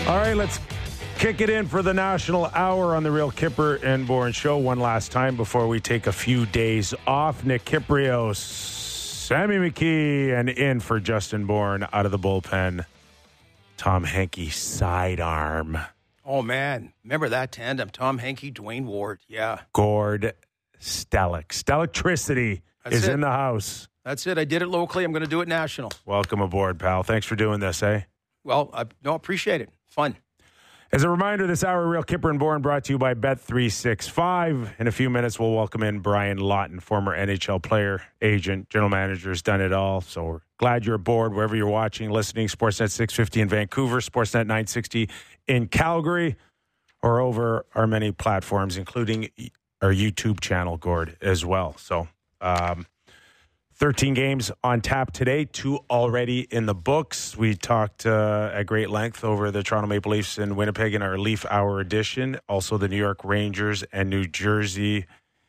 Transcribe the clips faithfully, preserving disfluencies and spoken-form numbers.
All right, let's kick it in for the National Hour on the Real Kipper and Bourne Show one last time before we take a few days off. Nick Kypreos, Sammy McKee, and in for Justin Bourne out of the bullpen, Tom Henke sidearm. Oh, man. Remember that tandem? Tom Henke, Dwayne Ward. Yeah. Gord Stellick. Stellictricity That's is it. in the house. That's it. I did it locally. I'm going to do it national. Welcome aboard, pal. Thanks for doing this, eh? Well, I no, appreciate it. Fun. As a reminder, this hour, Real Kipper and Bourne, brought to you by Bet three sixty-five. In a few minutes, we'll welcome in Brian Lawton, former N H L player, agent, general manager, has done it all. So we're glad you're aboard wherever you're watching, listening. Sportsnet six fifty in Vancouver, Sportsnet nine sixty in Calgary, or over our many platforms, including our YouTube channel, Gord, as well. So, um, thirteen games on tap today, two already in the books. We talked uh, at great length over the Toronto Maple Leafs in Winnipeg in our Leaf Hour edition. Also, the New York Rangers and New Jersey.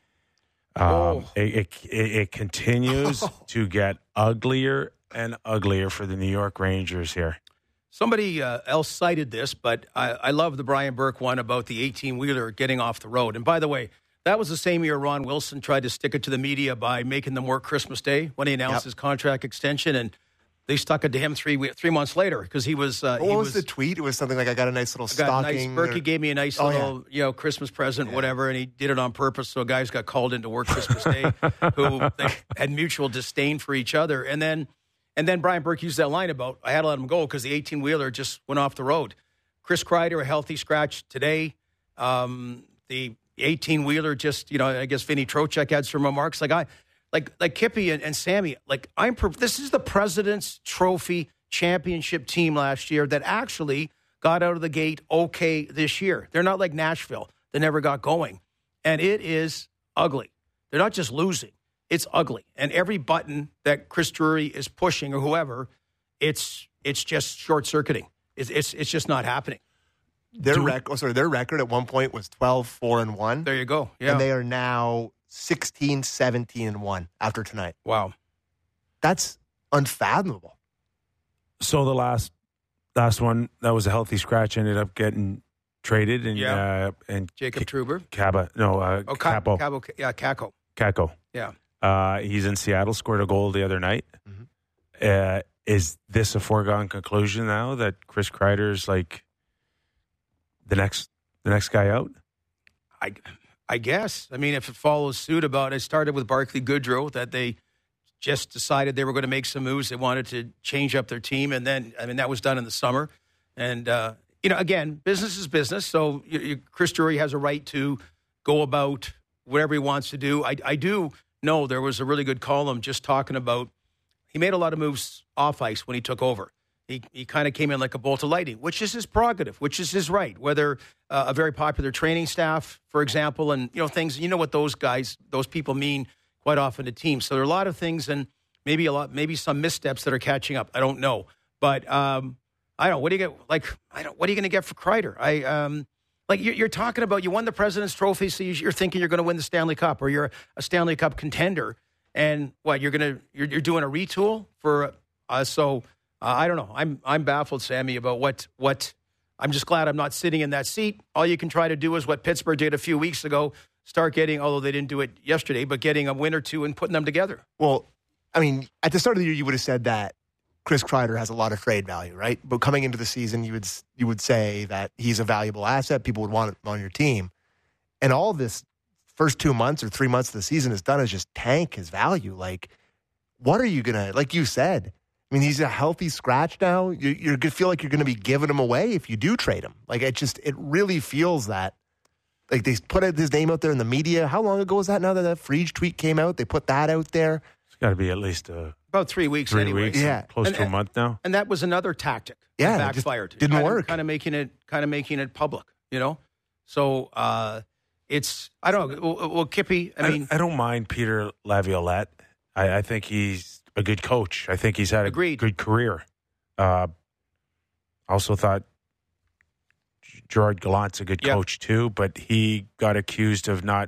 Um, Oh. it, it, it, it continues to get uglier and uglier for the New York Rangers here. Somebody uh, else cited this, but I, I love the Brian Burke one about the eighteen-wheeler getting off the road. And by the way, that was the same year Ron Wilson tried to stick it to the media by making them work Christmas Day when he announced Yep. his contract extension, and they stuck it to him three we- three months later because he was. Uh, What he was, the tweet? It was something like, I got a nice little got a nice, stocking. Berkey or- gave me a nice Oh, little, you know, Christmas present, Yeah. whatever, and he did it on purpose. So guys got called into work Christmas Day who they had mutual disdain for each other, and then and then Brian Burke used that line about I had to let him go because the eighteen-wheeler just went off the road. Chris Kreider, a healthy scratch today. Um, the eighteen-wheeler just, you know, I guess Vinny Trocheck had some remarks like I, like like Kippy and, and Sammy. Like I'm, this is the President's Trophy championship team last year that actually got out of the gate okay this year. They're not like Nashville. They never got going. And it is ugly. They're not just losing. It's ugly. And every button that Chris Drury is pushing or whoever, it's it's just short-circuiting. It's it's, it's just not happening. Their rec- oh, sorry, their record at one point was twelve four and one. There you go. Yeah. And they are now sixteen seventeen and one after tonight. Wow. That's unfathomable. So the last last one, that was a healthy scratch, ended up getting traded. And, Yeah. uh, and Jacob Truber. Caba, no, uh, Oh, Ca- Capo. Cabo. Yeah, Kako. Kako. Yeah. Uh, he's in Seattle, scored a goal the other night. Mhm. Uh, is this a foregone conclusion now that Chris Kreider's like the next the next guy out? I, I guess. I mean, if it follows suit about it started with Barclay Goodrow, that they just decided they were going to make some moves. They wanted to change up their team. And then, I mean, that was done in the summer. And, uh, you know, again, business is business. So you, you, Chris Drury has a right to go about whatever he wants to do. I, I do know there was a really good column just talking about he made a lot of moves off ice when he took over. He, he kind of came in like a bolt of lightning, which is his prerogative, which is his right. Whether uh, a very popular training staff, for example, and you know things, you know what those guys, those people mean quite often to teams. So there are a lot of things, and maybe a lot, maybe some missteps that are catching up. I don't know, but um, I don't. What do you get? Like, I don't. What are you going to get for Kreider? I um, like you're, you're talking about you won the President's Trophy, so you're thinking you're going to win the Stanley Cup, or you're a Stanley Cup contender, and what you're going to you're, you're doing a retool for uh, so. Uh, I don't know. I'm I'm baffled, Sammy, about what what. I'm just glad I'm not sitting in that seat. All you can try to do is what Pittsburgh did a few weeks ago. Start getting, although they didn't do it yesterday, but getting a win or two and putting them together. Well, I mean, at the start of the year, you would have said that Chris Kreider has a lot of trade value, right? But coming into the season, you would you would say that he's a valuable asset. People would want him on your team. And all this first two months or three months of the season has done is just tank his value. Like, what are you going to, like you said, I mean, he's a healthy scratch now. You, you're going to feel like you're going to be giving him away if you do trade him. Like, it just, it really feels that, like, they put his name out there in the media. How long ago was that now that that Frege tweet came out? They put that out there. It's got to be at least a About three weeks three anyway. weeks, Yeah. close And- to a and- month now. And that was another tactic. Yeah, that it just backfired. didn't kind work. Of, kind of making it, kind of making it public. You know, so uh, it's I don't know. Well, well Kippy, I I, mean, I don't mind Peter Laviolette. I, I think he's a good coach. I think he's had a Agreed. good career. Uh, also thought Gerard Gallant's a good Yep. coach too, but he got accused of not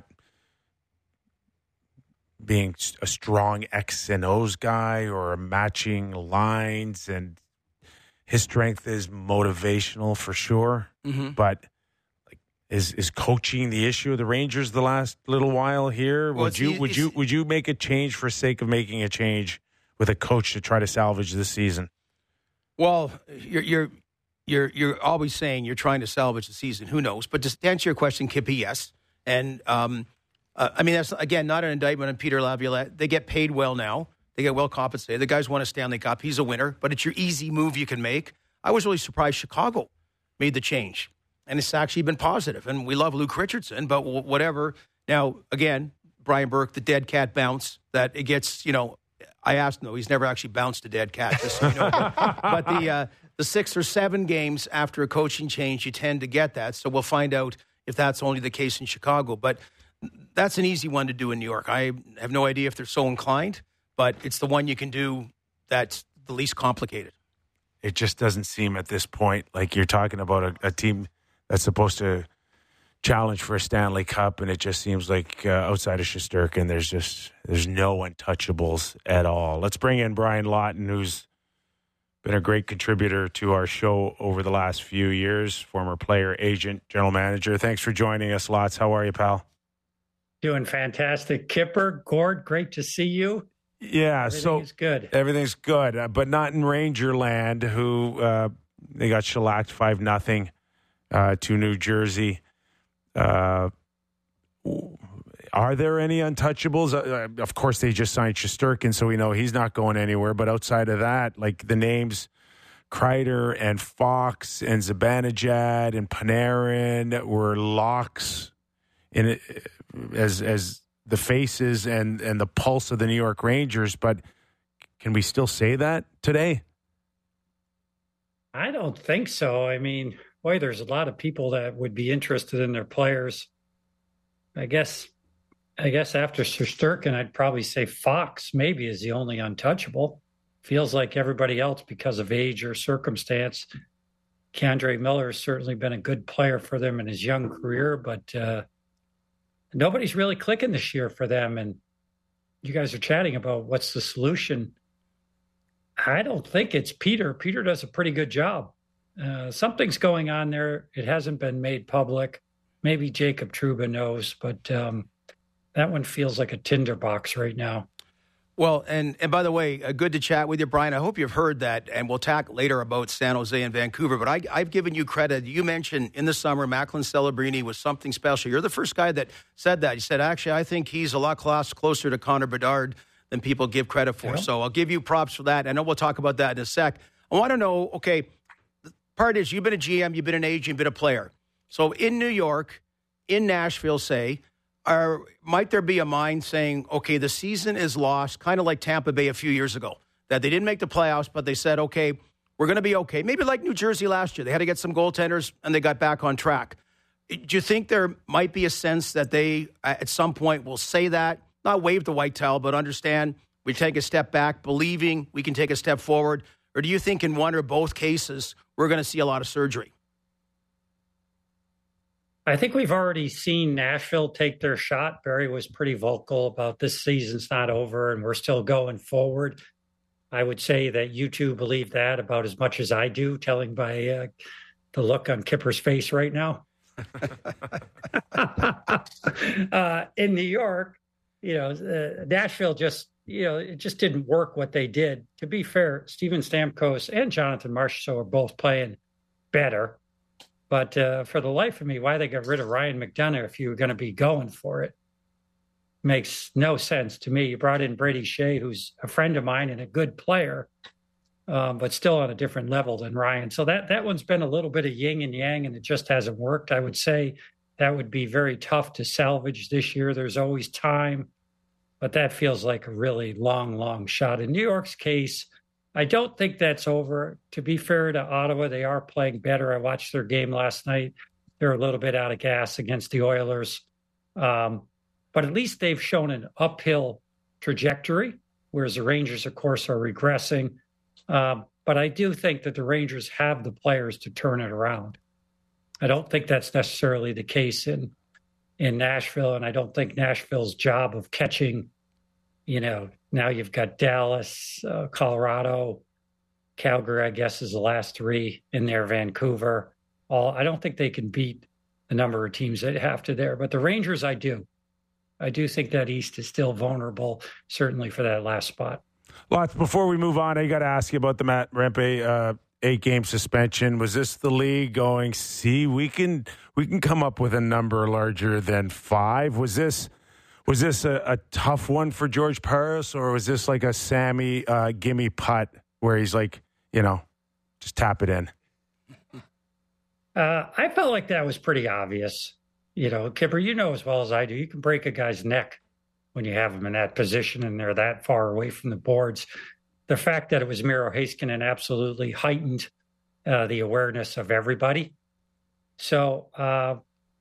being a strong X and O's guy or matching lines, and his strength is motivational for sure, Mm-hmm. but like, is is coaching the issue of the Rangers the last little while here? Well, would you it's- would you would you make a change for sake of making a change with a coach to try to salvage this season? Well, you're you're you're you're always saying you're trying to salvage the season. Who knows? But to answer your question, Kippy, yes. And um, uh, I mean, that's again not an indictment on Peter Laviolette. They get paid well now. They get well compensated. The guy's won a Stanley Cup. He's a winner. But it's your easy move you can make. I was really surprised Chicago made the change, and it's actually been positive. And we love Luke Richardson, but w- whatever. Now, again, Brian Burke, the dead cat bounce that it gets. You know, I asked no, he's never actually bounced a dead cat. Just so you know. But, but the uh, the six or seven games after a coaching change, you tend to get that. So we'll find out if that's only the case in Chicago. But that's an easy one to do in New York. I have no idea if they're so inclined, but it's the one you can do that's the least complicated. It just doesn't seem at this point like you're talking about a, a team that's supposed to challenge for a Stanley Cup, and it just seems like uh, outside of Shesterkin, there's just there's no untouchables at all. Let's bring in Brian Lawton, who's been a great contributor to our show over the last few years, former player, agent, general manager. Thanks for joining us, Lots. How are you, pal? Doing fantastic. Kipper, Gord, great to see you. Yeah, Everything's so good. everything's good, uh, but not in Ranger land, who uh, they got shellacked five nothing uh, to New Jersey. Uh, are there any untouchables? Uh, of course, they just signed Shesterkin, so we know he's not going anywhere. But outside of that, like the names Kreider and Fox and Zibanejad and Panarin were locks in it, as as the faces and, and the pulse of the New York Rangers. But can we still say that today? I don't think so. I mean, boy, there's a lot of people that would be interested in their players. I guess I guess after Shesterkin, I'd probably say Fox maybe is the only untouchable. Feels like everybody else, because of age or circumstance. K'Andre Miller has certainly been a good player for them in his young career, but uh, nobody's really clicking this year for them. And you guys are chatting about what's the solution. I don't think it's Peter. Peter does a pretty good job. Uh, something's going on there. It hasn't been made public. Maybe Jacob Trouba knows, but um, that one feels like a tinderbox right now. Well, and, and by the way, uh, good to chat with you, Brian. I hope you've heard that, and we'll talk later about San Jose and Vancouver. But I, I've given you credit. You mentioned in the summer, Macklin Celebrini was something special. You're the first guy that said that. You said, actually, I think he's a lot close, closer to Connor Bedard than people give credit for. Yeah. So I'll give you props for that. I know we'll talk about that in a sec. I want to know, okay, the part is you've been a G M, you've been an agent, you've been a player. So in New York, in Nashville, say, Are, might there be a mind saying, okay, the season is lost, kind of like Tampa Bay a few years ago, that they didn't make the playoffs, but they said, okay, we're going to be okay. Maybe like New Jersey last year. They had to get some goaltenders, and they got back on track. Do you think there might be a sense that they, at some point, will say that, not wave the white towel, but understand we take a step back, believing we can take a step forward? Or do you think in one or both cases, we're going to see a lot of surgery? I think we've already seen Nashville take their shot. Barry was pretty vocal about this season's not over and we're still going forward. I would say that you two believe that about as much as I do, telling by uh, the look on Kipper's face right now. uh, in New York, you know, uh, Nashville just, you know, it just didn't work what they did. To be fair, Steven Stamkos and Jonathan Marchessault are both playing better. But uh, for the life of me, why they got rid of Ryan McDonough if you were going to be going for it makes no sense to me. You brought in Brady Shea, who's a friend of mine and a good player, um, but still on a different level than Ryan. So that, that one's been a little bit of yin and yang, and it just hasn't worked. I would say that would be very tough to salvage this year. There's always time, but that feels like a really long, long shot. In New York's case, I don't think that's over. To be fair to Ottawa, they are playing better. I watched their game last night. They're a little bit out of gas against the Oilers. Um, but at least they've shown an uphill trajectory, whereas the Rangers, of course, are regressing. Um, but I do think that the Rangers have the players to turn it around. I don't think that's necessarily the case in, in Nashville, and I don't think Nashville's job of catching, you know, now you've got Dallas, uh, Colorado, Calgary, I guess, is the last three in there. Vancouver. All I don't think they can beat the number of teams they have to there. But the Rangers, I do. I do think that East is still vulnerable, certainly for that last spot. Lots. Before we move on, I got to ask you about the Matt Rempe uh, eight-game suspension. Was this the league going, see, we can we can come up with a number larger than five? Was this was this a, a tough one for George Parros, or was this like a Sammy uh, gimme putt where he's like, you know, just tap it in? Uh, I felt like that was pretty obvious. You know, Kipper, you know as well as I do, you can break a guy's neck when you have them in that position and they're that far away from the boards. The fact that it was Miro Heiskanen absolutely heightened uh, the awareness of everybody. So uh,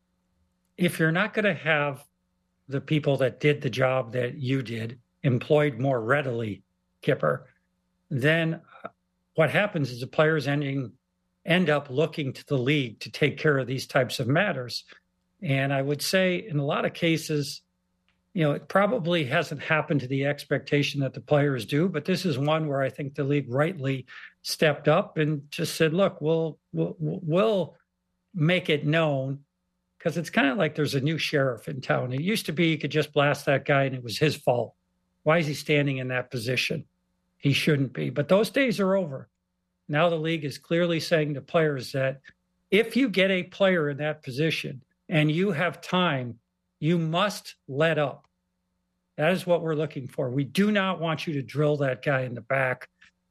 if you're not going to have the people that did the job that you did employed more readily, Kipper, then what happens is the players ending end up looking to the league to take care of these types of matters. And I would say in a lot of cases, you know, it probably hasn't happened to the expectation that the players do, but this is one where I think the league rightly stepped up and just said, look, we'll we'll, we'll make it known, because it's kind of like there's a new sheriff in town. It used to be you could just blast that guy and it was his fault. Why is he standing in that position? He shouldn't be. But those days are over. Now the league is clearly saying to players that if you get a player in that position and you have time, you must let up. That is what we're looking for. We do not want you to drill that guy in the back.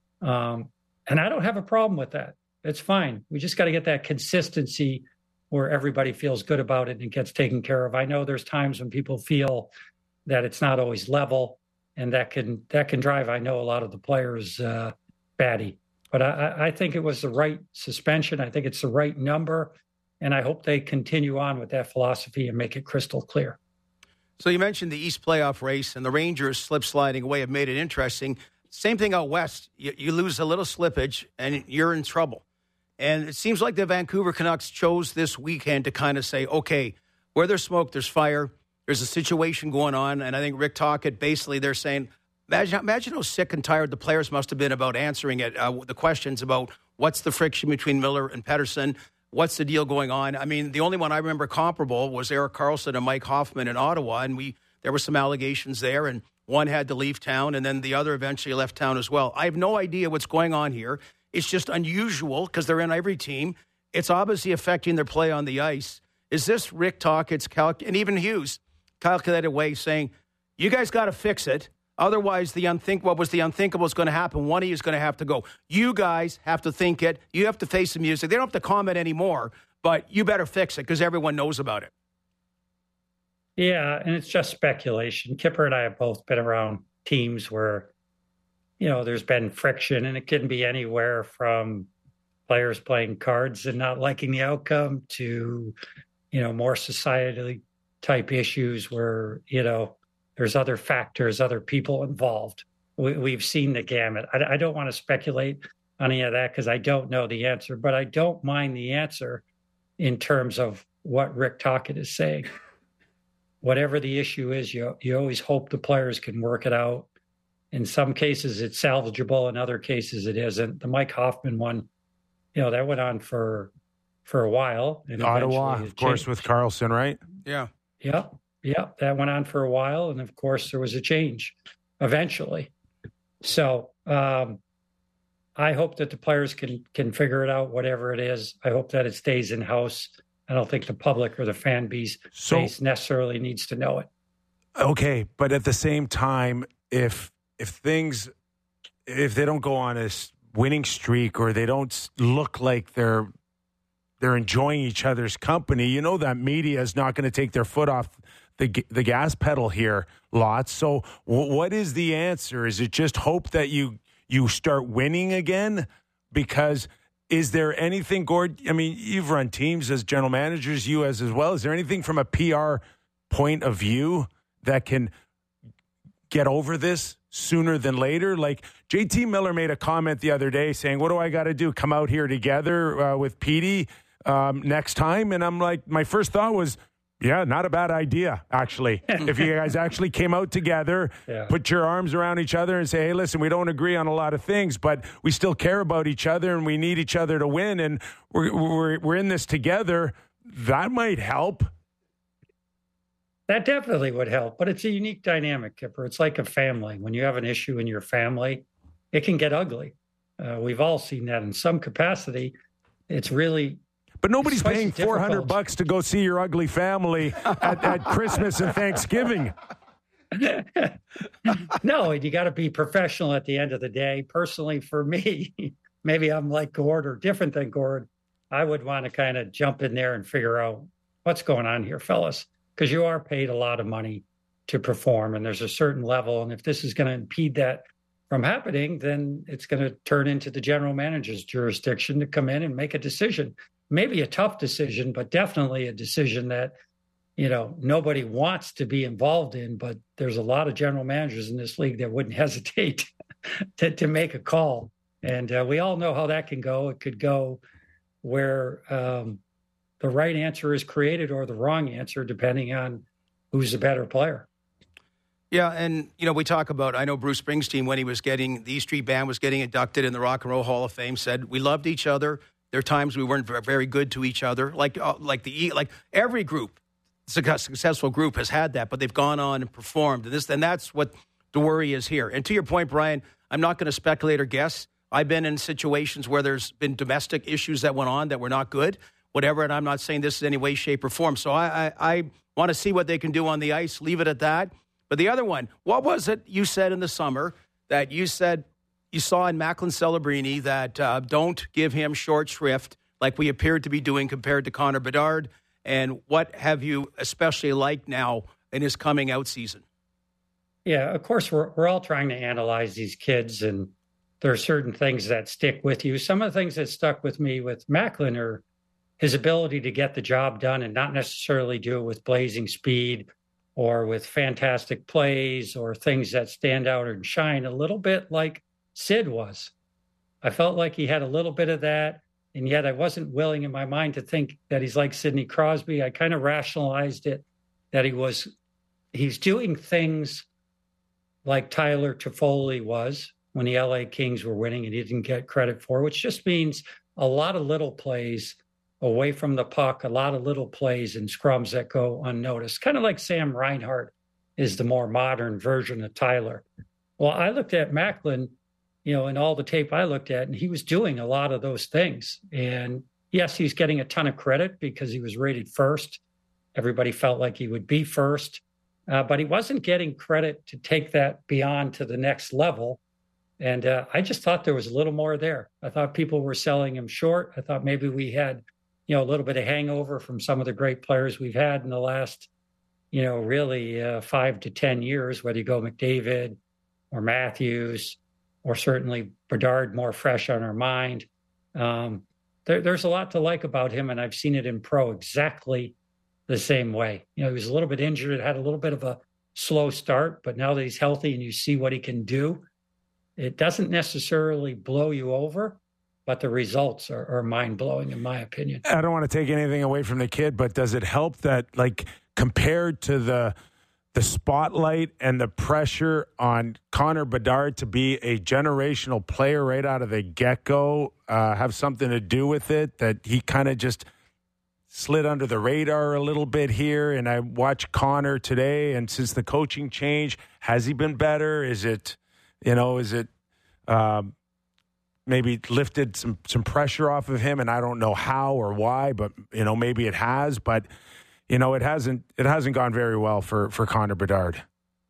Um, and I don't have a problem with that. It's fine. We just got to get that consistency where everybody feels good about it and gets taken care of. I know there's times when people feel that it's not always level, and that can that can drive, I know, a lot of the players uh, batty. But I, I think it was the right suspension. I think it's the right number. And I hope they continue on with that philosophy and make it crystal clear. So you mentioned the East playoff race, and the Rangers slip sliding away have made it interesting. Same thing out west. You, you lose a little slippage, and you're in trouble. And it seems like the Vancouver Canucks chose this weekend to kind of say, okay, where there's smoke, there's fire. There's a situation going on. And I think Rick Tocchet, basically, they're saying, imagine, imagine how sick and tired the players must have been about answering it, uh, the questions about what's the friction between Miller and Pettersson. What's the deal going on? I mean, the only one I remember comparable was Erik Karlsson and Mike Hoffman in Ottawa, and we there were some allegations there, and one had to leave town, and then the other eventually left town as well. I have no idea what's going on here. It's just unusual because they're in every team. It's obviously affecting their play on the ice. Is this Rick Tocchet's, calc- and even Hughes, calculated way saying, you guys got to fix it. Otherwise, the unthink what was the unthinkable is going to happen. One of you is going to have to go. You guys have to think it. You have to face the music. They don't have to comment anymore, but you better fix it because everyone knows about it. Yeah, and it's just speculation. Kipper and I have both been around teams where, you know, there's been friction, and it can be anywhere from players playing cards and not liking the outcome to, you know, more societally type issues where, you know, there's other factors, other people involved. We, we've seen the gamut. I, I don't want to speculate on any of that because I don't know the answer, but I don't mind the answer in terms of what Rick Tocchet is saying. Whatever the issue is, you you always hope the players can work it out. In some cases, it's salvageable. In other cases, it isn't. The Mike Hoffman one, you know, that went on for for a while. And Ottawa, of course, with Karlsson, right? Yeah. Yeah. Yeah, that went on for a while, and of course there was a change eventually. So um, I hope that the players can can figure it out, whatever it is. I hope that it stays in house. I don't think the public or the fan base so, necessarily needs to know it. Okay, but at the same time, if if things if they don't go on a winning streak or they don't look like they're they're enjoying each other's company, you know that media is not going to take their foot off the the gas pedal here, lots. So w- what is the answer? Is it just hope that you you start winning again? Because is there anything, Gord? I mean, you've run teams as general managers, you as as well. Is there anything from a P R point of view that can get over this sooner than later? Like J T Miller made a comment the other day saying, what do I got to do? Come out here together uh, with Petey um, next time? And I'm like, my first thought was, Yeah, not a bad idea, actually. If you guys actually came out together, yeah. put your arms around each other and say, hey, listen, we don't agree on a lot of things, but we still care about each other and we need each other to win, and we're we're, we're in this together, that might help. That definitely would help, but it's a unique dynamic, Kipper. It's like a family. When you have an issue in your family, it can get ugly. Uh, we've all seen that in some capacity. It's really... But nobody's paying four hundred bucks to go see your ugly family at, at Christmas and Thanksgiving. No, you got to be professional at the end of the day. Personally, for me, maybe I'm like Gord or different than Gord. I would want to kind of jump in there and figure out what's going on here, fellas, because you are paid a lot of money to perform, and there's a certain level. And if this is going to impede that from happening, then it's going to turn into the general manager's jurisdiction to come in and make a decision. Maybe a tough decision, but definitely a decision that, you know, nobody wants to be involved in. But there's a lot of general managers in this league that wouldn't hesitate to, to make a call. And uh, we all know how that can go. It could go where um, the right answer is created or the wrong answer, depending on who's the better player. Yeah, and, you know, we talk about, I know Bruce Springsteen, when he was getting, the E Street Band was getting inducted in the Rock and Roll Hall of Fame, said, we loved each other. There are times we weren't very good to each other. Like uh, like the like every group, successful group has had that, but they've gone on and performed. And this and that's what the worry is here. And to your point, Brian, I'm not going to speculate or guess. I've been in situations where there's been domestic issues that went on that were not good, whatever. And I'm not saying this in any way, shape, or form. So I I, I want to see what they can do on the ice. Leave it at that. But the other one, what was it you said in the summer that you said you saw in Macklin Celebrini that uh, don't give him short shrift like we appeared to be doing compared to Connor Bedard? And what have you especially liked now in his coming out season? Yeah, of course, we're we're all trying to analyze these kids, and there are certain things that stick with you. Some of the things that stuck with me with Macklin are his ability to get the job done and not necessarily do it with blazing speed or with fantastic plays or things that stand out and shine, a little bit like Sid was. I felt like he had a little bit of that, and yet I wasn't willing in my mind to think that he's like Sidney Crosby. I kind of rationalized it that he was, he's doing things like Tyler Toffoli was when the L A Kings were winning and he didn't get credit for, which just means a lot of little plays away from the puck, a lot of little plays and scrums that go unnoticed. Kind of like Sam Reinhart is the more modern version of Tyler. Well, I looked at Macklin, you know, and all the tape I looked at, and he was doing a lot of those things. And yes, he's getting a ton of credit because he was rated first. Everybody felt like he would be first, uh, but he wasn't getting credit to take that beyond to the next level. And uh, I just thought there was a little more there. I thought people were selling him short. I thought maybe we had, you know, a little bit of hangover from some of the great players we've had in the last, you know, really uh, five to ten years, whether you go McDavid or Matthews, or certainly Bedard, more fresh on our mind. Um, there, there's a lot to like about him, and I've seen it in pro exactly the same way. You know, he was a little bit injured, had a little bit of a slow start, but now that he's healthy and you see what he can do, it doesn't necessarily blow you over, but the results are, are mind-blowing, in my opinion. I don't want to take anything away from the kid, but does it help that, like, compared to the the spotlight and the pressure on Connor Bedard to be a generational player right out of the get-go uh, have something to do with it, that he kind of just slid under the radar a little bit here? And I watched Connor today, and since the coaching change, has he been better? Is it, you know, is it um, maybe lifted some, some pressure off of him? And I don't know how or why, but, you know, maybe it has, but you know, it hasn't it hasn't gone very well for, for Connor Bedard.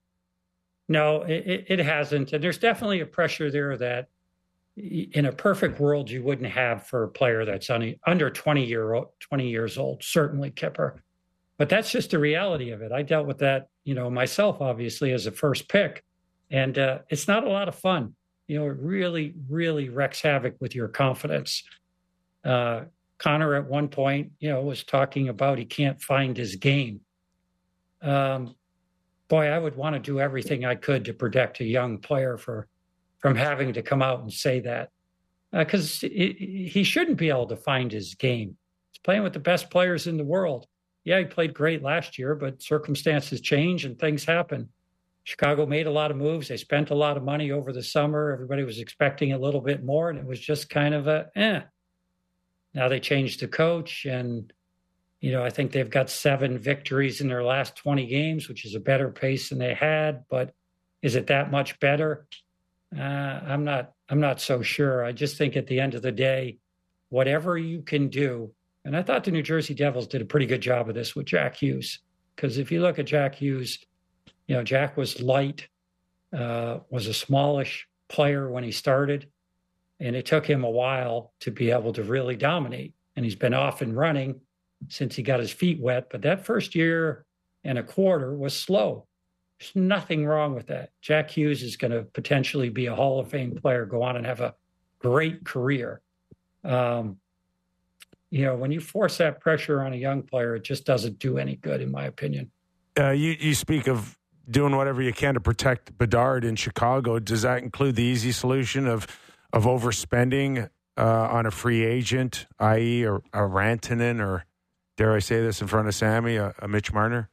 No, it, it hasn't. And there's definitely a pressure there that in a perfect world you wouldn't have for a player that's under twenty, year old, twenty years old, certainly Kipper. But that's just the reality of it. I dealt with that, you know, myself, obviously, as a first pick. And uh, it's not a lot of fun. You know, it really, really wreaks havoc with your confidence. Uh Connor at one point, you know, was talking about he can't find his game. Um, boy, I would want to do everything I could to protect a young player for from having to come out and say that, because uh, he shouldn't be able to find his game. He's playing with the best players in the world. yeah, he played great last year, but circumstances change and things happen. Chicago made a lot of moves. They spent a lot of money over the summer. Everybody was expecting a little bit more, and it was just kind of a eh. Now they changed the coach, and you know, I think they've got seven victories in their last twenty games, which is a better pace than they had. But is it that much better? Uh, I'm not. I'm not so sure. I just think at the end of the day, whatever you can do, and I thought the New Jersey Devils did a pretty good job of this with Jack Hughes, because if you look at Jack Hughes, you know, Jack was light, uh, was a smallish player when he started, and it took him a while to be able to really dominate. And he's been off and running since he got his feet wet. But that first year and a quarter was slow. There's nothing wrong with that. Jack Hughes is going to potentially be a Hall of Fame player, go on and have a great career. Um, you know, when you force that pressure on a young player, it just doesn't do any good, in my opinion. Uh, you, you speak of doing whatever you can to protect Bedard in Chicago. Does that include the easy solution of of overspending uh, on a free agent, that is a, a Rantanen, or dare I say this in front of Sammy, a, a Mitch Marner?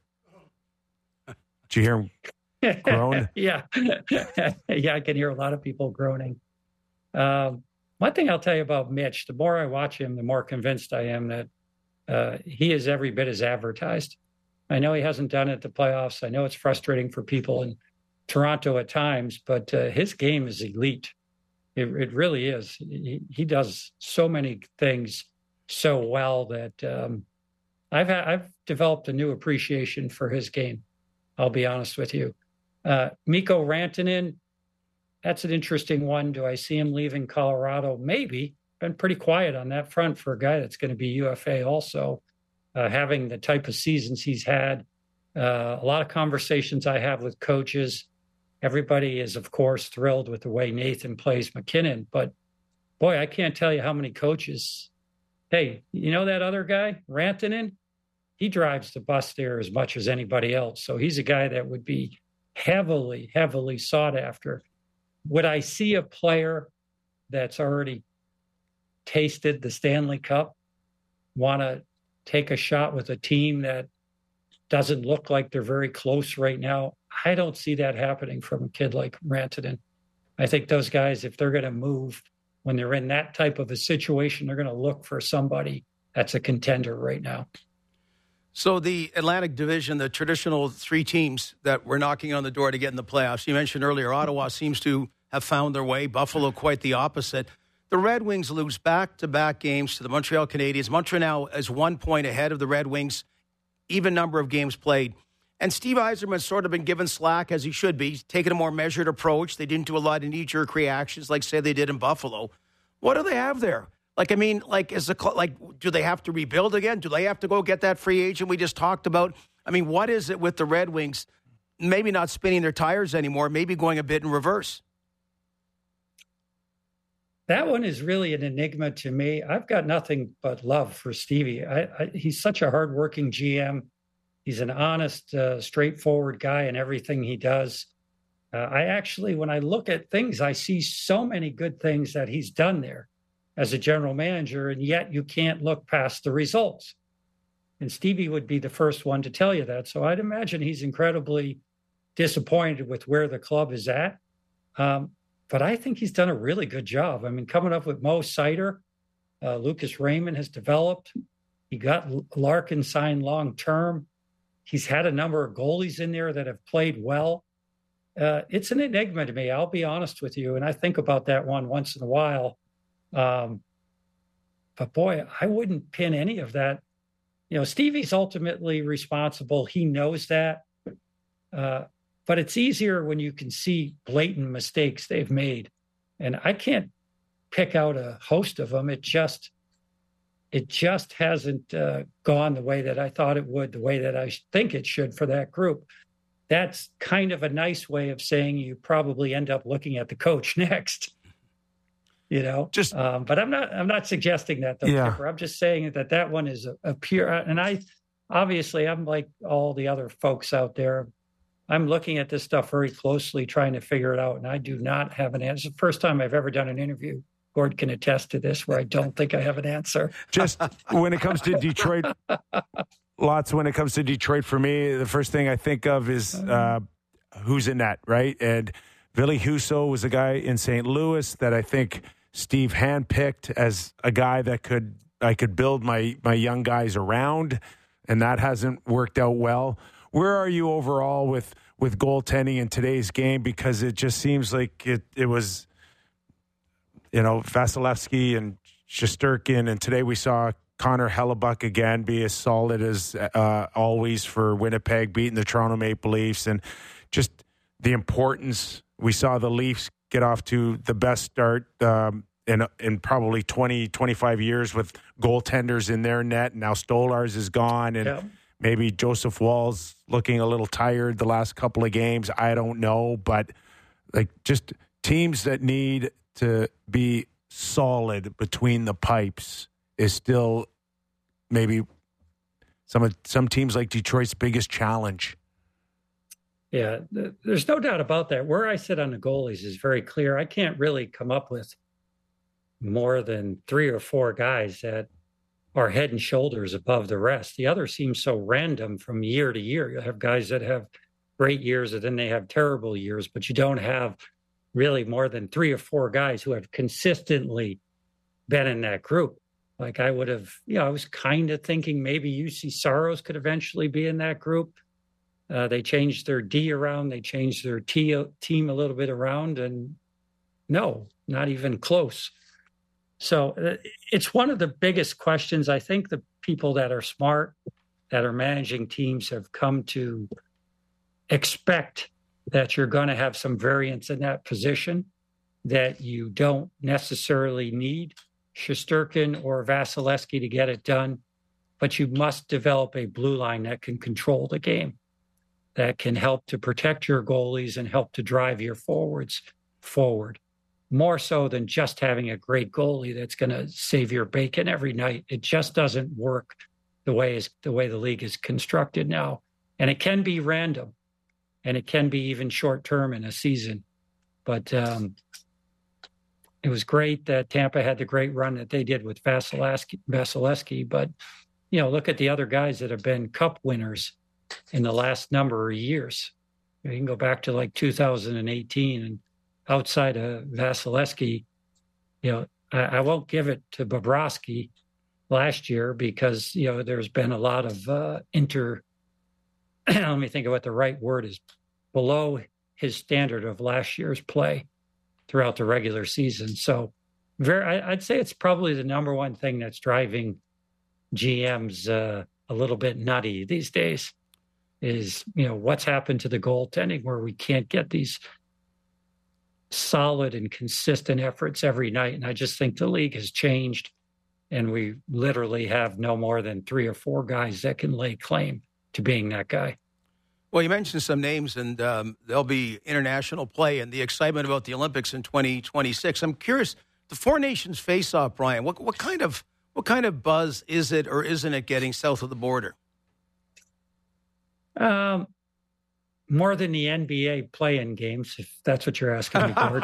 Did you hear him groan? yeah. yeah, I can hear a lot of people groaning. Um, one thing I'll tell you about Mitch, the more I watch him, the more convinced I am that uh, he is every bit as advertised. I know he hasn't done it at the playoffs. I know it's frustrating for people in Toronto at times, but uh, his game is elite. It, it really is. He, he does so many things so well that um, I've ha- I've developed a new appreciation for his game. I'll be honest with you. Uh, Mikko Rantanen, that's an interesting one. Do I see him leaving Colorado? Maybe. Been pretty quiet on that front for a guy that's going to be U F A also. Uh, having the type of seasons he's had, uh, a lot of conversations I have with coaches. Everybody is, of course, thrilled with the way Nathan plays McKinnon. But, boy, I can't tell you how many coaches, hey, you know that other guy, Rantanen? He drives the bus there as much as anybody else. So he's a guy that would be heavily, heavily sought after. Would I see a player that's already tasted the Stanley Cup want to take a shot with a team that doesn't look like they're very close right now? I don't see that happening from a kid like Rantanen. I think those guys, if they're going to move when they're in that type of a situation, they're going to look for somebody that's a contender right now. So the Atlantic Division, the traditional three teams that were knocking on the door to get in the playoffs, you mentioned earlier, Ottawa seems to have found their way. Buffalo quite the opposite. The Red Wings lose back-to-back games to the Montreal Canadiens. Montreal is one point ahead of the Red Wings, even number of games played. And Steve Yzerman's sort of been given slack, as he should be. He's taken a more measured approach. They didn't do a lot of knee-jerk reactions like, say, they did in Buffalo. What do they have there? Like, I mean, like, is the like, do they have to rebuild again? Do they have to go get that free agent we just talked about? I mean, what is it with the Red Wings? Maybe not spinning their tires anymore, maybe going a bit in reverse. That one is really an enigma to me. I've got nothing but love for Stevie. I, I, he's such a hardworking G M. He's an honest, uh, straightforward guy in everything he does. Uh, I actually, when I look at things, I see so many good things that he's done there as a general manager, and yet you can't look past the results. And Stevie would be the first one to tell you that. So I'd imagine he's incredibly disappointed with where the club is at. Um, but I think he's done a really good job. I mean, coming up with Mo Seider, uh, Lucas Raymond has developed. He got Larkin signed long-term. He's had a number of goalies in there that have played well. Uh, it's an enigma to me, I'll be honest with you. And I think about that one once in a while. Um, but boy, I wouldn't pin any of that. You know, Stevie's ultimately responsible. He knows that. Uh, but it's easier when you can see blatant mistakes they've made. And I can't pick out a host of them. It just, it just hasn't uh, gone the way that I thought it would, the way that I think it should for that group. That's kind of a nice way of saying you probably end up looking at the coach next. You know, just, um, but I'm not, I'm not suggesting that though, yeah. Kipper. I'm just saying that that one is a, a pure, and I, obviously I'm like all the other folks out there. I'm looking at this stuff very closely, trying to figure it out. And I do not have an answer. It's the first time I've ever done an interview Gord can attest to this, where I don't think I have an answer. Just when it comes to Detroit, lots when it comes to Detroit, for me, the first thing I think of is uh, who's in net, right? And Ville Husso was a guy in Saint Louis that I think Steve handpicked as a guy that could I could build my my young guys around, and that hasn't worked out well. Where are you overall with with goaltending in today's game? Because it just seems like it it was, you know, Vasilevsky and Shesterkin, and today we saw Connor Hellebuck again be as solid as uh, always for Winnipeg, beating the Toronto Maple Leafs, and just the importance. We saw the Leafs get off to the best start um, in in probably twenty, twenty-five years with goaltenders in their net. Now Stolarz is gone, and yeah. maybe Joseph Woll's looking a little tired the last couple of games. I don't know, but like just teams that need to be solid between the pipes is still maybe some of, some teams like Detroit's biggest challenge. Yeah, th- there's no doubt about that. Where I sit on the goalies is very clear. I can't really come up with more than three or four guys that are head and shoulders above the rest. The others seem so random from year to year. You have guys that have great years and then they have terrible years, but you don't have really more than three or four guys who have consistently been in that group. Like I would have, you know, I was kind of thinking maybe U C Saros could eventually be in that group. Uh, they changed their D around. They changed their T- team a little bit around, and no, not even close. So uh, it's one of the biggest questions. I think the people that are smart, that are managing teams, have come to expect that you're going to have some variance in that position, that you don't necessarily need Shesterkin or Vasilevsky to get it done, but you must develop a blue line that can control the game, that can help to protect your goalies and help to drive your forwards forward, more so than just having a great goalie that's going to save your bacon every night. It just doesn't work the way is the way the league is constructed now. And it can be random, and it can be even short term in a season. But um, it was great that Tampa had the great run that they did with Vasilevsky, Vasilevsky. But, you know, look at the other guys that have been cup winners in the last number of years. You can go back to like two thousand eighteen, and outside of Vasilevsky, you know, I, I won't give it to Bobrovsky last year because, you know, there's been a lot of uh, inter, let me think of what the right word is, below his standard of last year's play throughout the regular season. So very, I, I'd say it's probably the number one thing that's driving G Ms uh, a little bit nutty these days. Is, you know, what's happened to the goaltending where we can't get these solid and consistent efforts every night. And I just think the league has changed, and we literally have no more than three or four guys that can lay claim to being that guy. Well, you mentioned some names, and um, there'll be international play and the excitement about the Olympics in twenty twenty-six. I'm curious, the Four Nations face-off, Brian, what, what kind of what kind of buzz is it or isn't it getting south of the border? Um, more than the N B A play-in games, if that's what you're asking me, Gord.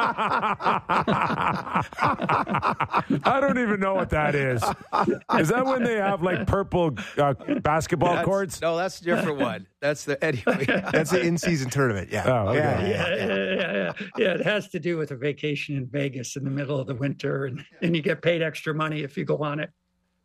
I don't even know what that is. Is that when they have like purple uh, basketball that's, courts? No, that's a different one. That's the anyway. That's the in-season tournament. Yeah. Oh, okay. yeah, yeah, yeah, yeah, yeah. Yeah, it has to do with a vacation in Vegas in the middle of the winter, and, and you get paid extra money if you go on it.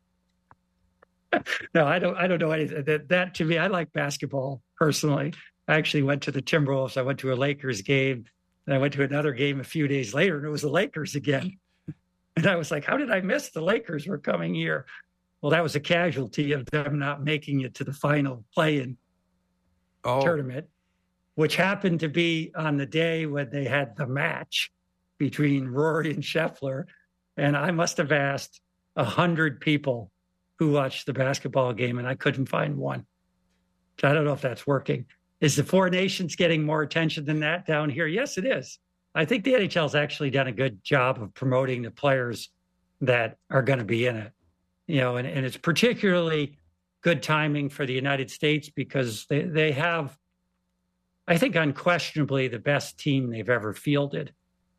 No, I don't. I don't know anything. That, that to me, I like basketball personally. I actually went to the Timberwolves. I went to a Lakers game, and I went to another game a few days later, and it was the Lakers again. And I was like, "How did I miss the Lakers were coming here?" Well, that was a casualty of them not making it to the final play-in oh. tournament, which happened to be on the day when they had the match between Rory and Scheffler. And I must have asked a hundred people who watched the basketball game, and I couldn't find one. So I don't know if that's working. Is the Four Nations getting more attention than that down here? Yes, it is. I think the N H L has actually done a good job of promoting the players that are going to be in it. You know, and, and it's particularly good timing for the United States because they, they have, I think, unquestionably the best team they've ever fielded.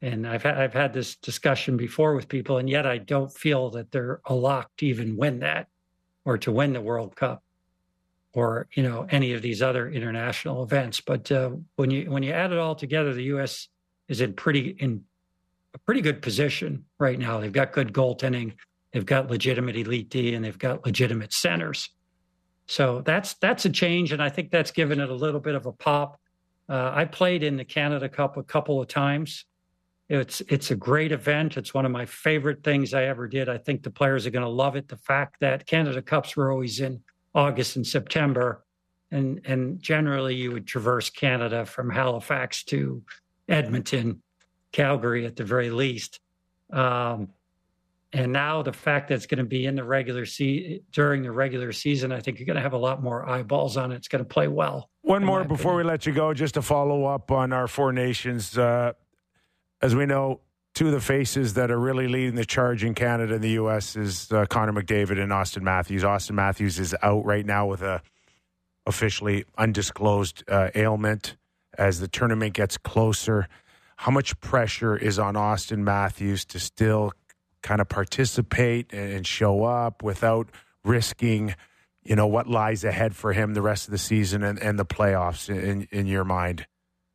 And I've had, I've had this discussion before with people, and yet I don't feel that they're a lock to even win that or to win the World Cup or, you know, any of these other international events. But uh, when you when you add it all together, the U S is in pretty in a pretty good position right now. They've got good goaltending, they've got legitimate elite D, and they've got legitimate centers. So that's that's a change, and I think that's given it a little bit of a pop. Uh, I played in the Canada Cup a couple of times. It's it's a great event. It's one of my favorite things I ever did. I think the players are going to love it. The fact that Canada Cups were always in August and September, and and generally you would traverse Canada from Halifax to Edmonton, Calgary at the very least. Um, and now the fact that it's going to be in the regular se- during the regular season, I think you're going to have a lot more eyeballs on it. It's going to play well. One more before opinion. we let you go, just to follow up on our four nations. Uh, as we know, two of the faces that are really leading the charge in Canada and the U S is uh, Connor McDavid and Austin Matthews. Austin Matthews is out right now with a officially undisclosed uh, ailment. As the tournament gets closer, how much pressure is on Austin Matthews to still kind of participate and show up without risking, you know, what lies ahead for him the rest of the season and, and the playoffs in, in your mind?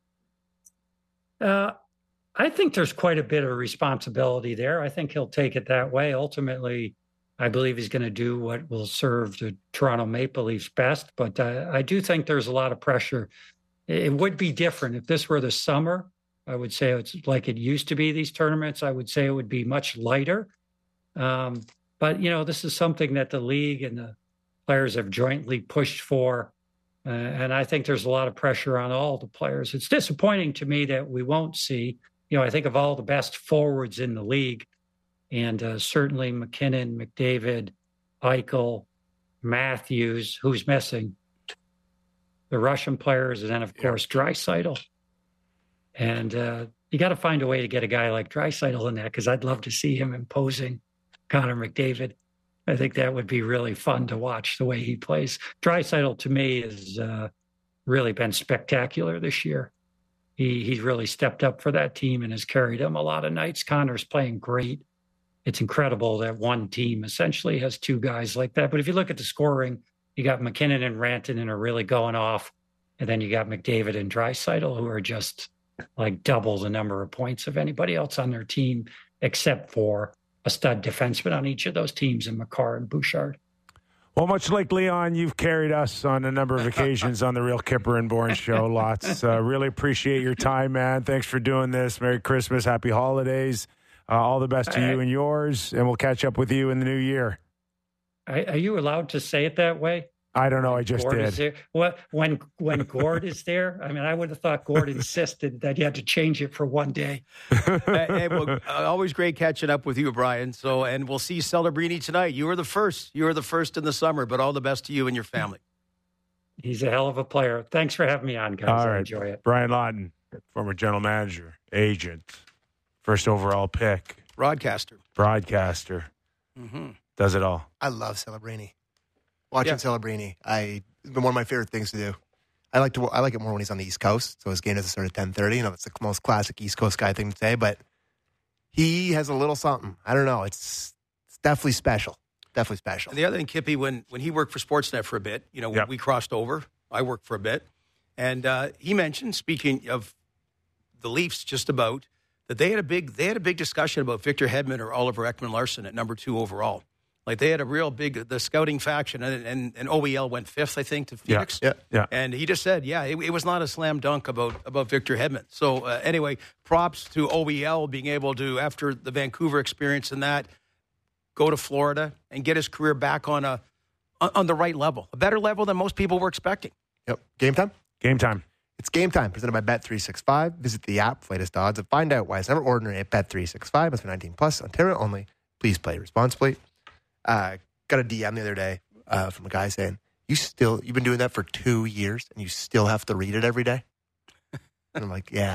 Uh, I think there's quite a bit of responsibility there. I think he'll take it that way. Ultimately, I believe he's going to do what will serve the Toronto Maple Leafs best, but uh, I do think there's a lot of pressure. It would be different if this were the summer. I would say it's like it used to be, these tournaments. I would say it would be much lighter. Um, but, you know, this is something that the league and the players have jointly pushed for. Uh, and I think there's a lot of pressure on all the players. It's disappointing to me that we won't see, you know, I think of all the best forwards in the league, and uh, certainly McKinnon, McDavid, Eichel, Matthews, who's missing, the Russian players, and then, of course, Draisaitl. And uh, you got to find a way to get a guy like Draisaitl in that, because I'd love to see him imposing Connor McDavid. I think that would be really fun to watch the way he plays. Draisaitl, to me, has uh, really been spectacular this year. He He's really stepped up for that team and has carried them a lot of nights. Connor's playing great. It's incredible that one team essentially has two guys like that. But if you look at the scoring, you got McKinnon and Rantanen are really going off. And then you got McDavid and Draisaitl, who are just like double the number of points of anybody else on their team, except for a stud defenseman on each of those teams in Makar and Bouchard. Well, much like Leon, you've carried us on a number of occasions on the Real Kipper and Bourne show. Lots. Uh, really appreciate your time, man. Thanks for doing this. Merry Christmas. Happy holidays. Uh, all the best to I, you and yours, and we'll catch up with you in the new year. Are you allowed to say it that way? I don't know. I just Gord did. What when when Gord is there? I mean, I would have thought Gord insisted that you had to change it for one day. Hey, well, uh, always great catching up with you, Brian. So, and we'll see Celebrini tonight. You were the first. You were the first in the summer. But all the best to you and your family. He's a hell of a player. Thanks for having me on, guys. All I right. enjoy it. Brian Lawton, former general manager, agent, first overall pick, broadcaster, broadcaster, mm-hmm. does it all. I love Celebrini. Watching Yeah. Celebrini, I it's been one of my favorite things to do. I like to I like it more when he's on the East Coast, so his game doesn't start at ten thirty. You know, it's the most classic East Coast guy thing to say, but he has a little something. I don't know. It's it's definitely special. Definitely special. And the other thing, Kippy, when when he worked for Sportsnet for a bit, you know, Yep. we crossed over. I worked for a bit, and uh, he mentioned, speaking of the Leafs, just about that they had a big they had a big discussion about Victor Hedman or Oliver Ekman-Larsson at number two overall. Like they had a real big, the scouting faction, and, and, and O E L went fifth, I think, to Phoenix. Yeah, yeah. And he just said, yeah, it, it was not a slam dunk about, about Victor Hedman. So uh, anyway, props to O E L being able to, after the Vancouver experience and that, go to Florida and get his career back on a on, on the right level, a better level than most people were expecting. Yep. Game time? Game time. It's game time, presented by Bet three sixty-five. Visit the app for latest odds and find out why it's never ordinary at Bet three sixty-five. It's for nineteen plus, Ontario only. Please play responsibly. Uh, got a D M the other day uh, from a guy saying, "You still you've been doing that for two years and you still have to read it every day." And I'm like, "Yeah."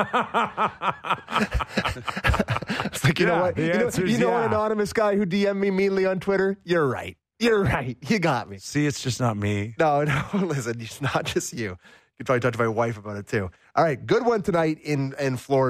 It's like, you Yeah, know what? the You know, answer's you know yeah. an anonymous guy who D M'd me meanly on Twitter? You're right. You're right. You got me. See, it's just not me. No, no, listen, it's not just you. You could probably talk to my wife about it too. All right, good one tonight in, in Florida.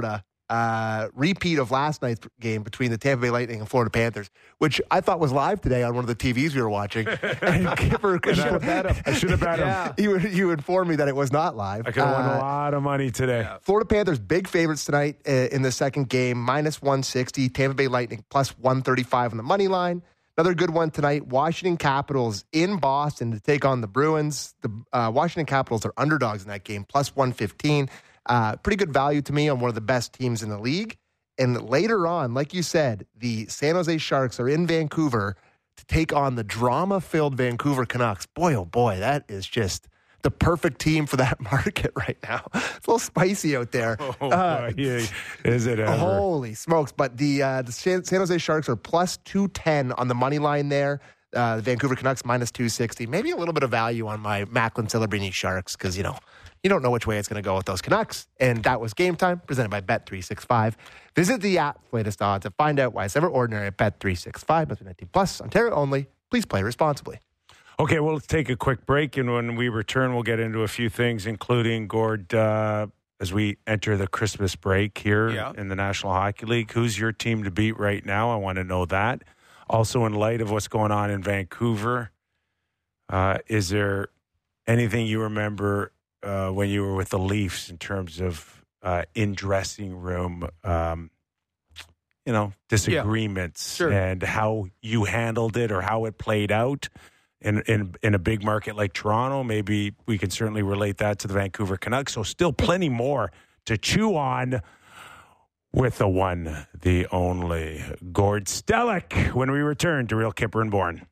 uh, repeat of last night's game between the Tampa Bay Lightning and Florida Panthers, which I thought was live today on one of the T Vs we were watching. And Kipper, I should have bet him. I should have bet him. Yeah. You, you informed me that it was not live. I could have won a Uh, lot of money today. Yeah. Florida Panthers big favorites tonight uh, in the second game, minus one sixty. Tampa Bay Lightning plus one thirty-five on the money line. Another good one tonight, Washington Capitals in Boston to take on the Bruins. The uh, Washington Capitals are underdogs in that game, plus one fifteen. Uh, pretty good value to me on one of the best teams in the league. And later on, like you said, the San Jose Sharks are in Vancouver to take on the drama-filled Vancouver Canucks. Boy, oh boy, that is just the perfect team for that market right now. It's a little spicy out there. Oh, Uh, boy, yeah. Is it ever? Holy smokes. But the, uh, the San, San Jose Sharks are plus two ten on the money line there. Uh, the Vancouver Canucks minus two sixty. Maybe a little bit of value on my Macklin Celebrini Sharks because, you know, you don't know which way it's going to go with those Canucks. And that was Game Time, presented by Bet three sixty-five. Visit the app, latest odds, and find out why it's ever ordinary at Bet three sixty-five. Must be nineteen plus, Ontario only. Please play responsibly. Okay, well, let's take a quick break, and when we return, we'll get into a few things, including, Gord, uh, as we enter the Christmas break here Yeah. in the National Hockey League. Who's your team to beat right now? I want to know that. Also, in light of what's going on in Vancouver, uh, is there anything you remember uh, when you were with the Leafs in terms of uh, in dressing room, um, you know, disagreements Sure. and how you handled it or how it played out? In, in in a big market like Toronto, maybe we can certainly relate that to the Vancouver Canucks. So still plenty more to chew on with the one, the only, Gord Stellick, when we return to Real Kipper and Bourne.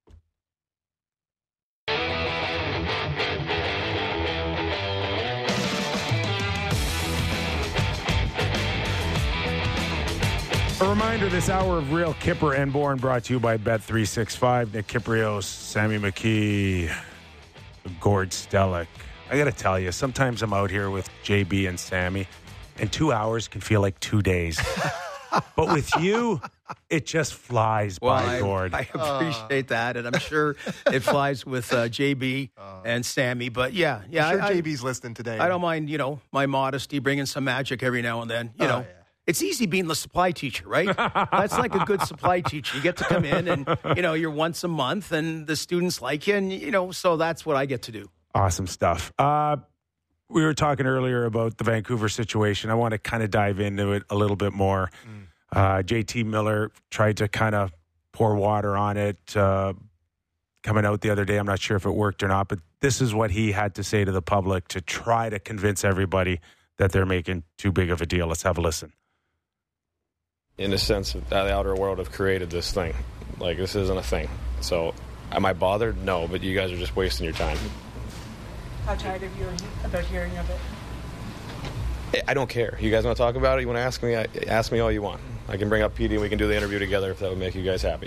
A reminder, this hour of Real Kipper and Bourne brought to you by Bet three sixty-five. Nick Kiprios, Sammy McKee, Gord Stellick. I got to tell you, sometimes I'm out here with J B and Sammy, and two hours can feel like two days. But with you, it just flies Well, by, I, Gord. I appreciate that, and I'm sure it flies with uh, J B and Sammy. But yeah, yeah, I'm sure I, J B's listening today. I don't mind, you know, my modesty, bringing some magic every now and then. You Oh, know, yeah. it's easy being the supply teacher, right? That's like a good supply teacher. You get to come in, and you know, you're once a month, and the students like you, and you know, so that's what I get to do. Awesome stuff. Uh, we were talking earlier about the Vancouver situation. I want to kind of dive into it a little bit more. Mm. Uh, J T Miller tried to kind of pour water on it uh, coming out the other day. I'm not sure if it worked or not, but this is what he had to say to the public to try to convince everybody that they're making too big of a deal. Let's have a listen. In a sense, that the outer world have created this thing. Like, this isn't a thing. So, am I bothered? No, but you guys are just wasting your time. How tired of you about hearing of it? I don't care. You guys want to talk about it? You want to ask me? Ask me all you want. I can bring up P D and we can do the interview together if that would make you guys happy.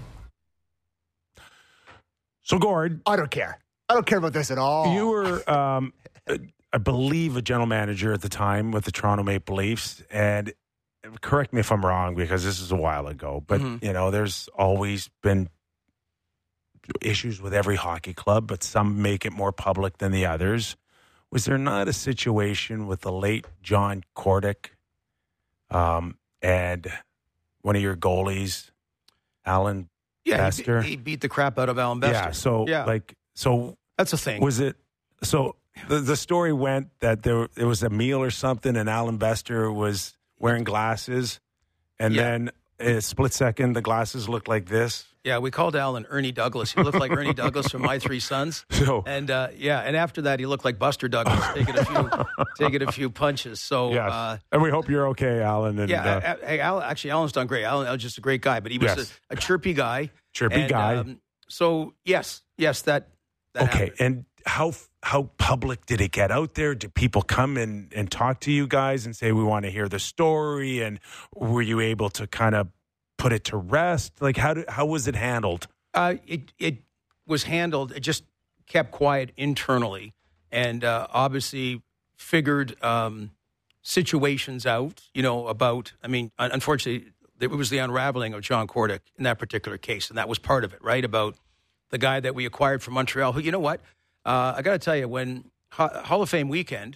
So, Gord, I don't care. I don't care about this at all. you were, um, I believe, a general manager at the time with the Toronto Maple Leafs, and correct me if I'm wrong because this is a while ago, but Mhm. you know, there's always been issues with every hockey club, but some make it more public than the others. Was there not a situation with the late John Kordick um, and one of your goalies, Alan Yeah, Bester? he, he beat the crap out of Alan Bester. Yeah. So, yeah, like, so that's a thing. was it? So the the story went that there it was a meal or something, and Alan Bester was wearing glasses, and Yeah. then a split second, the glasses looked like this. Yeah, we called Alan Ernie Douglas. He looked like Ernie Douglas from My Three Sons. So And uh, yeah, and after that, he looked like Buster Douglas, taking a few, taking a few punches. So yes, uh, and we hope you're okay, Alan. And yeah, uh, uh, hey, Alan, actually, Alan's done great. Alan, Alan's just a great guy, but he was Yes. a, a chirpy guy. chirpy And, guy. um, so yes, yes, that. that Okay, happened. and how how public did it get out there? Did people come and, and talk to you guys and say, we want to hear the story? And were you able to kind of put it to rest? Like, how did, how was it handled? Uh, it it was handled. It just kept quiet internally, and uh, obviously figured um, situations out. You know about. I mean, un- unfortunately, it was the unraveling of John Kordick in that particular case, and that was part of it, right? About the guy that we acquired from Montreal. Who, you know what? Uh, I got to tell you, when Ho- Hall of Fame weekend,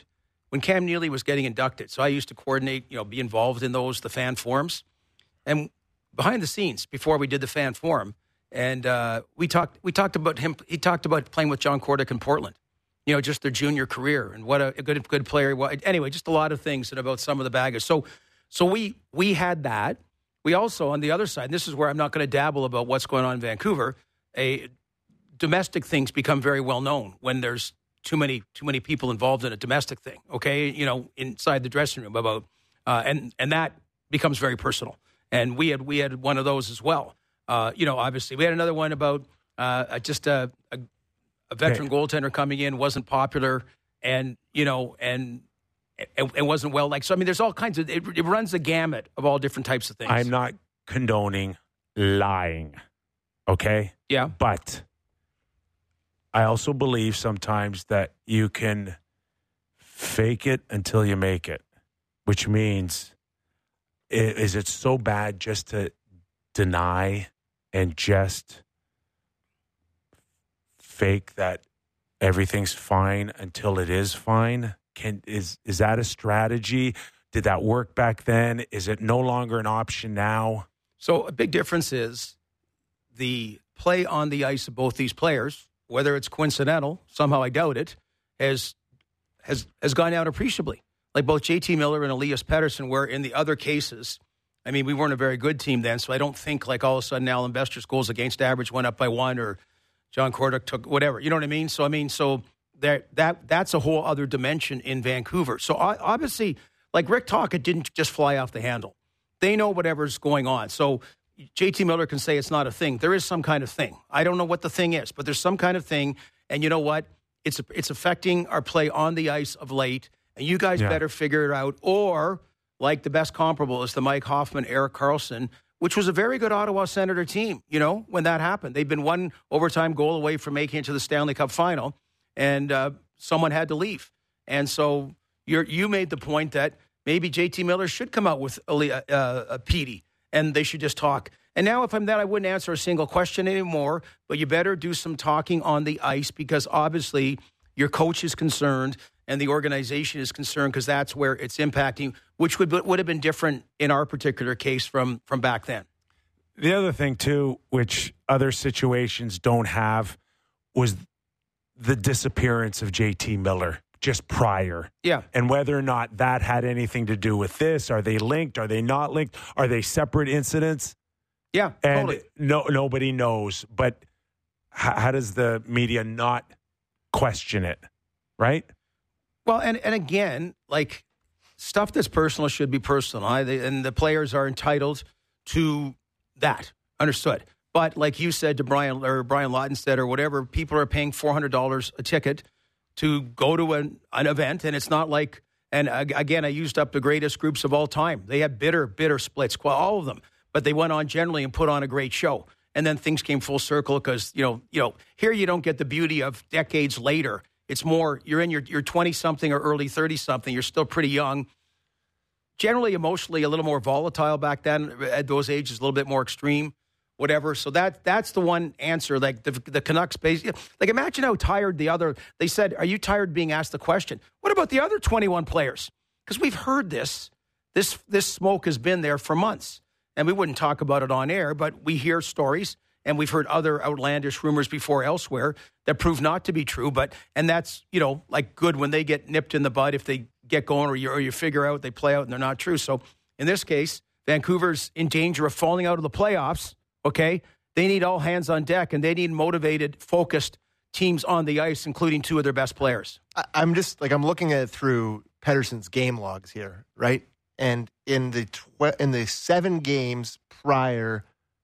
when Cam Neely was getting inducted. So I used to coordinate, you know, be involved in those, the fan forums. And behind the scenes, before we did the fan forum, and uh, we talked we talked about him. He talked about playing with John Kordic in Portland. You know, just their junior career and what a, a good good player he was. Anyway, just a lot of things and about some of the baggage. So, so we we had that. We also, on the other side, and this is where I'm not going to dabble about what's going on in Vancouver, a domestic things become very well known when there's too many too many people involved in a domestic thing, okay? You know, inside the dressing room about, uh, and and that becomes very personal. And we had we had one of those as well. Uh, you know, obviously, we had another one about uh, just a, a, a veteran okay. goaltender coming in, wasn't popular, and you know, and and, and wasn't well liked. So I mean, there's all kinds of it, it runs the gamut of all different types of things. I'm not condoning lying, okay? Yeah, but I also believe sometimes that you can fake it until you make it, which means, is it so bad just to deny and just fake that everything's fine until it is fine? Can is is that a strategy? Did that work back then? Is it no longer an option now? So a big difference is the play on the ice of both these players, whether it's coincidental, somehow I doubt it, has has has gone down appreciably. Like both J T Miller and Elias Pettersson were in the other cases. I mean, we weren't a very good team then, so I don't think like all of a sudden Alan Bester's goals against average went up by one or John Kordic took whatever. You know what I mean? So I mean, so that that that's a whole other dimension in Vancouver. So obviously, like Rick Tocchet, it didn't just fly off the handle. They know whatever's going on. So J T Miller can say it's not a thing. There is some kind of thing. I don't know what the thing is, but there's some kind of thing. And you know what? It's it's affecting our play on the ice of late. And you guys yeah. better figure it out. Or, like the best comparable is the Mike Hoffman, Erik Karlsson, which was a very good Ottawa Senator team, you know, when that happened. They'd been one overtime goal away from making it to the Stanley Cup final, and uh, someone had to leave. And so you're, you made the point that maybe J T Miller should come out with a, uh, a Petey, and they should just talk. And now if I'm that, I wouldn't answer a single question anymore, but you better do some talking on the ice because obviously your coach is concerned and the organization is concerned because that's where it's impacting, which would would have been different in our particular case from, from back then. The other thing, too, which other situations don't have, was the disappearance of J T Miller just prior. Yeah. And whether or not that had anything to do with this. Are they linked? Are they not linked? Are they separate incidents? Yeah, and totally. no, nobody knows. But how, how does the media not question it, right? Well, and, and again, like, stuff that's personal should be personal. I, they, and the players are entitled to that. Understood. But like you said to Brian or Brian Lawton said or whatever, people are paying four hundred dollars a ticket to go to an, an event. And it's not like, and again, I used up the greatest groups of all time. They had bitter, bitter splits, all of them. But they went on generally and put on a great show. And then things came full circle because, you know, you know, here you don't get the beauty of decades later. It's more, you're in your, your twenty-something or early thirty-something. You're still pretty young. Generally, emotionally, a little more volatile back then. At those ages, a little bit more extreme, whatever. So that that's the one answer. Like the, the Canucks, like imagine how tired the other, they said, are you tired being asked the question? What about the other twenty-one players? Because we've heard this. This This smoke has been there for months. And we wouldn't talk about it on air, but we hear stories. And we've heard other outlandish rumors before elsewhere that prove not to be true. But and that's, you know, like good when they get nipped in the bud if they get going or you, or you figure out they play out and they're not true. So in this case, Vancouver's in danger of falling out of the playoffs, okay? They need all hands on deck, and they need motivated, focused teams on the ice, including two of their best players. I'm just, like, I'm looking at it through Pettersson's game logs here, right? And in the tw- in the seven games prior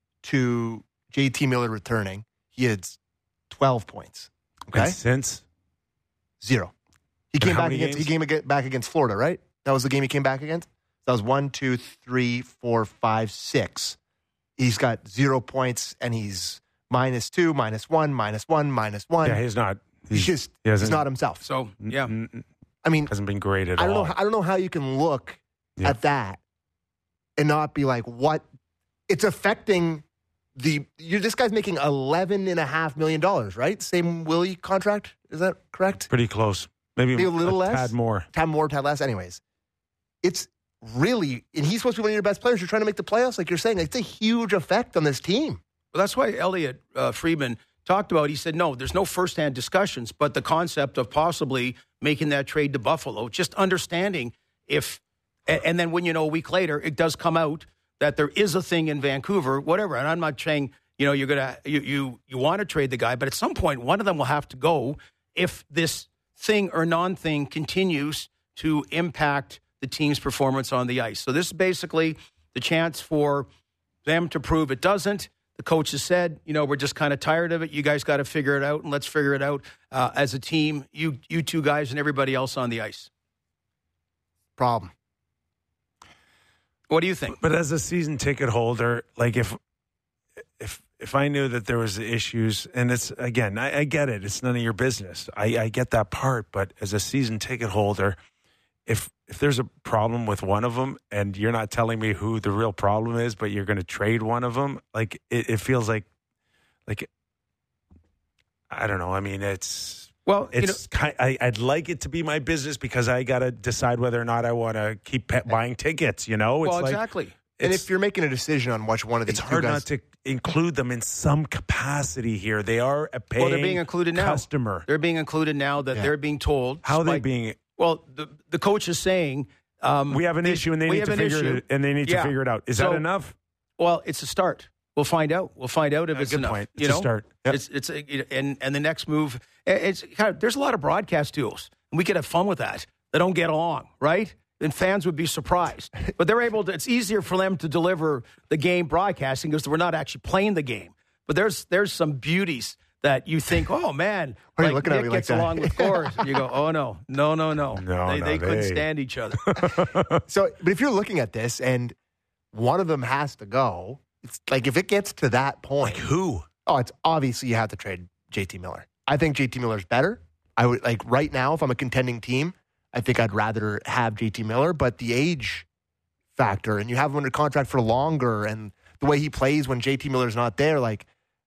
to J T Miller returning, he had twelve points. Okay, and since zero. He and came back games? against. He came back against Florida, right? That was the game he came back against. That was one, two, three, four, five, six. He's got zero points, and he's minus two, minus one, minus one, minus one. Yeah, he's not. He's, he's just. He he's not himself. So yeah, n- I mean, hasn't been great at I don't all. know. I don't know how you can look yeah. at that and not be like, what? It's affecting. The you this guy's making eleven and a half million dollars, right? Same Willie contract, is that correct? Pretty close. Maybe, maybe a little a less. tad more. Tad more, tad less. Anyways, it's really, and he's supposed to be one of your best players. You're trying to make the playoffs, like you're saying. It's a huge effect on this team. Well, that's why Elliot uh, Friedman talked about, he said, no, there's no firsthand discussions, but the concept of possibly making that trade to Buffalo, just understanding if, and, and then when you know a week later, it does come out that there is a thing in Vancouver, whatever. And I'm not saying, you know, you're going to, you, you, you want to trade the guy, but at some point, one of them will have to go if this thing or non-thing continues to impact the team's performance on the ice. So this is basically the chance for them to prove it doesn't. The coach has said, you know, we're just kind of tired of it. You guys got to figure it out, and let's figure it out uh, as a team, you you two guys and everybody else on the ice. Problem. What do you think? But as a season ticket holder, like if if if I knew that there was issues, and it's, again, I, I get it. It's none of your business. I, I get that part. But as a season ticket holder, if if there's a problem with one of them and you're not telling me who the real problem is, but you're going to trade one of them, like it, it feels like, like, I don't know. I mean, it's, well, it's you know, kind, I, I'd like it to be my business because I got to decide whether or not I want to keep pe- buying tickets, you know? It's well, like, exactly. And if you're making a decision on which one of these it's two hard guys, not to include them in some capacity here. They are a paying well, they're being included now. customer. They're being included now that Yeah. they're being told. How are they like, being? Well, the the coach is saying um, We have an they- issue, and they we need to have an figure issue. it. And they need Yeah. to figure it out. Is So- that enough? Well, it's a start. We'll find out. We'll find out if A it's good enough. point. You It's a know, start. Yep. It's it's a, and and the next move. It's kind of, there's a lot of broadcast duels, and we could have fun with that. They don't get along, right? And fans would be surprised, but they're able to. It's easier for them to deliver the game broadcasting because we're not actually playing the game. But there's there's some beauties that you think, oh man, Why are you like looking at Nick me like gets that? along with Gores, and you go, oh no, no, no, no, No, they, no, they couldn't they- stand each other. So, but if you're looking at this and one of them has to go, it's like if it gets to that point, Like who? oh, it's obviously you have to trade J T Miller. I think J T Miller's better. I would like right now, if I'm a contending team, I think I'd rather have J T Miller, but the age factor and you have him under contract for longer and the way he plays when J T Miller's not there, like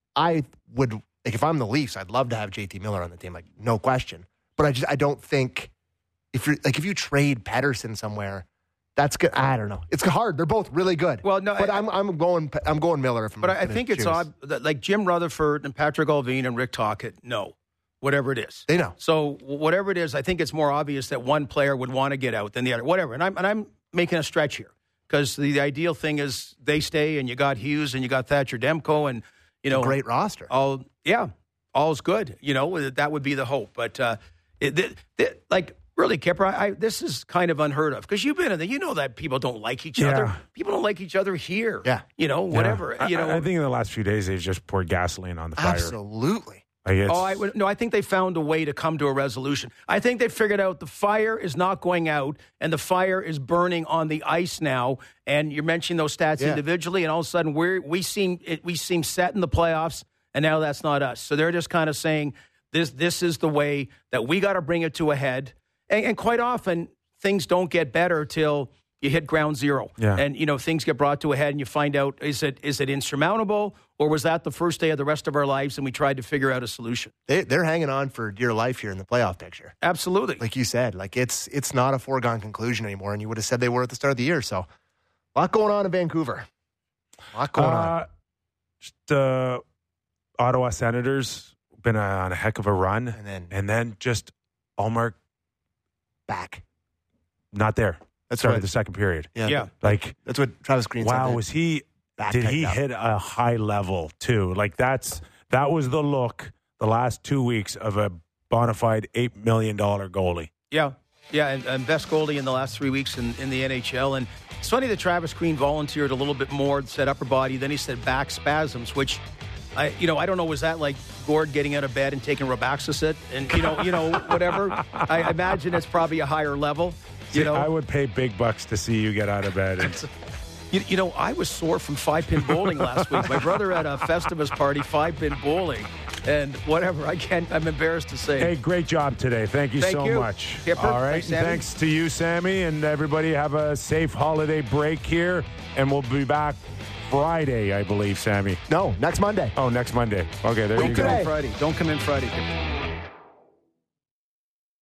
I would, like if I'm the Leafs, I'd love to have J T Miller on the team, like no question. But I just, I don't think if you're like, if you trade Pettersson somewhere, that's good. I don't know. It's hard. They're both really good. Well, no, but I- I'm, I'm going, I'm going Miller. If I'm But I, I gonna think it's choose. odd that like Jim Rutherford and Patrick Alvin and Rick Tocchet, no, whatever it is. They know. So whatever it is, I think it's more obvious that one player would want to get out than the other. Whatever. And I'm and I'm making a stretch here because the, the ideal thing is they stay and you got Hughes and you got Thatcher Demko and you know Great roster. all yeah, all's good. You know that would be the hope. But uh, it, th- th- like. Really, Kipper, I, I, this is kind of unheard of because you've been in there. You know that people don't like each Yeah. other. People don't like each other here. Yeah. You know, whatever. Yeah. You I, know, I think in the last few days they've just poured gasoline on the fire. Absolutely. Like it's, Oh, I would, no, I think they found a way to come to a resolution. I think they figured out the fire is not going out and the fire is burning on the ice now. And you're mentioning those stats Yeah. individually, and all of a sudden we we seem it, we seem set in the playoffs, and now that's not us. So they're just kind of saying this this is the way that we got to bring it to a head. And, and quite often things don't get better till you hit ground zero. Yeah. And, you know, things get brought to a head and you find out, is it is it insurmountable or was that the first day of the rest of our lives and we tried to figure out a solution? They, they're hanging on for dear life here in the playoff picture. Absolutely. Like you said, like it's it's not a foregone conclusion anymore, and you would have said they were at the start of the year. So, a lot going on in Vancouver. A lot going on. uh, just, uh, Ottawa Senators been on a heck of a run, And then and then just Allmark back. not there. That's Started right. the second period. Yeah, Yeah. Like, that's what Travis Green said. wow, there. was he? Back Did picked he up. hit a high level too? Like that's that was the look the last two weeks of a bona fide eight million dollar goalie. Yeah. Yeah, and, and best goalie in the last three weeks in, in the N H L. And it's funny that Travis Green volunteered a little bit more, said upper body, then he said back spasms, which I, you know, I don't know, was that like Gord getting out of bed and taking Robaxacet and, you know, you know, whatever? I imagine it's probably a higher level, you See, know. I would pay big bucks to see you get out of bed. And, You, you know, I was sore from five-pin bowling last week. My brother had a Festivus party, five-pin bowling, and whatever. I can't. I'm embarrassed to say. hey, great job today. Thank you Thank so you. much. Kipper, All right. thanks, Sammy. Thanks to you, Sammy, and everybody. Have a safe holiday break here, and we'll be back Friday, I believe, Sammy. No, next Monday. Oh, next Monday. Okay, there Don't you come go. in Friday. Don't come in Friday.